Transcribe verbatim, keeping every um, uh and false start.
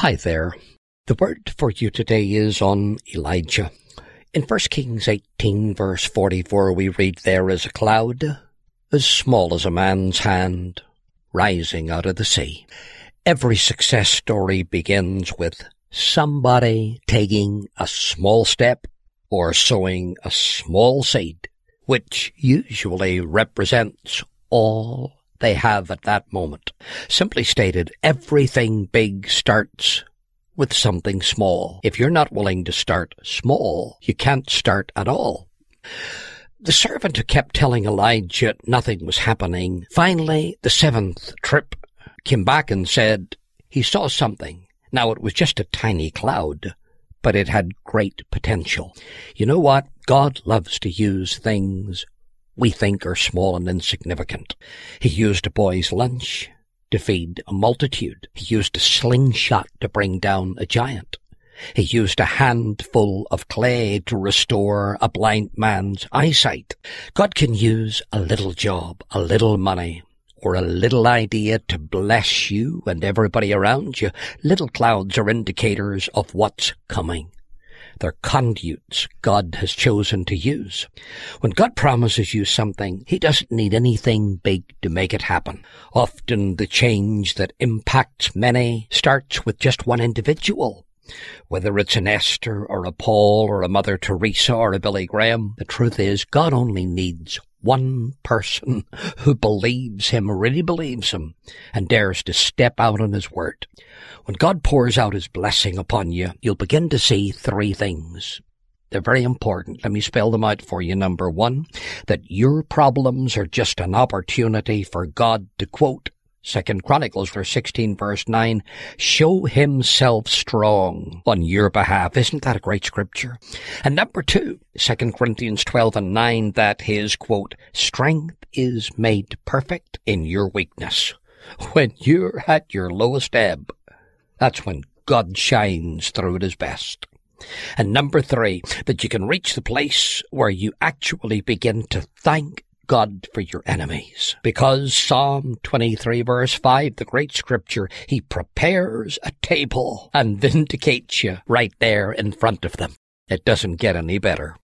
Hi there. The word for you today is on Elijah. In First Kings eighteen, verse forty-four, we read, "There is a cloud, as small as a man's hand, rising out of the sea." Every success story begins with somebody taking a small step or sowing a small seed, which usually represents all they have at that moment. Simply stated, everything big starts with something small. If you're not willing to start small, you can't start at all. The servant who kept telling Elijah nothing was happening, finally, the seventh trip, came back and said he saw something. Now, it was just a tiny cloud, but it had great potential. You know what? God loves to use things we think are small and insignificant. He used a boy's lunch to feed a multitude. He used a slingshot to bring down a giant. He used a handful of clay to restore a blind man's eyesight. God can use a little job, a little money, or a little idea to bless you and everybody around you. Little clouds are indicators of what's coming. They're conduits God has chosen to use. When God promises you something, He doesn't need anything big to make it happen. Often the change that impacts many starts with just one individual. Whether it's an Esther or a Paul or a Mother Teresa or a Billy Graham, the truth is God only needs one person who believes Him, really believes Him, and dares to step out on His word. When God pours out His blessing upon you, you'll begin to see three things. They're very important. Let me spell them out for you. Number one, that your problems are just an opportunity for God to, quote, Second Chronicles sixteen, verse nine, show Himself strong on your behalf. Isn't that a great scripture? And number two, Second Corinthians twelve and nine, that His, quote, strength is made perfect in your weakness. When you're at your lowest ebb, that's when God shines through at His best. And number three, that you can reach the place where you actually begin to thank God for your enemies. Because Psalm twenty-three, verse five, the great scripture, He prepares a table and vindicates you right there in front of them. It doesn't get any better.